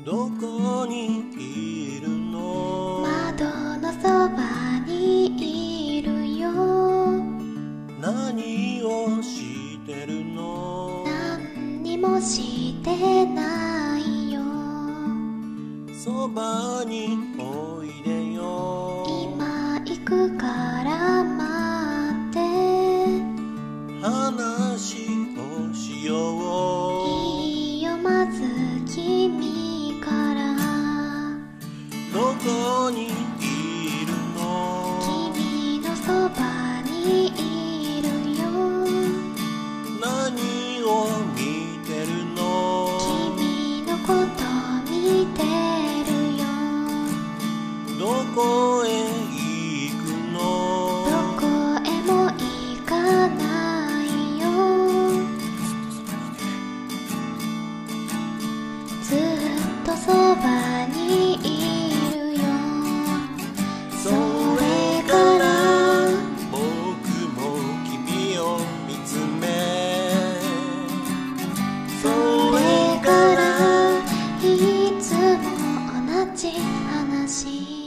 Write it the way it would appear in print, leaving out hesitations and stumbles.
どこにいるの？ 窓のそばにいるよ。 何をしてるの？ 何にもしてないよ。 そばにおいでよ。 今行くから待って。 話をしよう。 いいよ、まず君から。 どこにいるの？ 君のそばにいるよ。 何を見てるの？ 君のこと見てるよ。 どこへ行くの？ どこへも行かないよ。ずっとそばにいるよ。それから僕も君を見つめ、 それからいつも同じ話。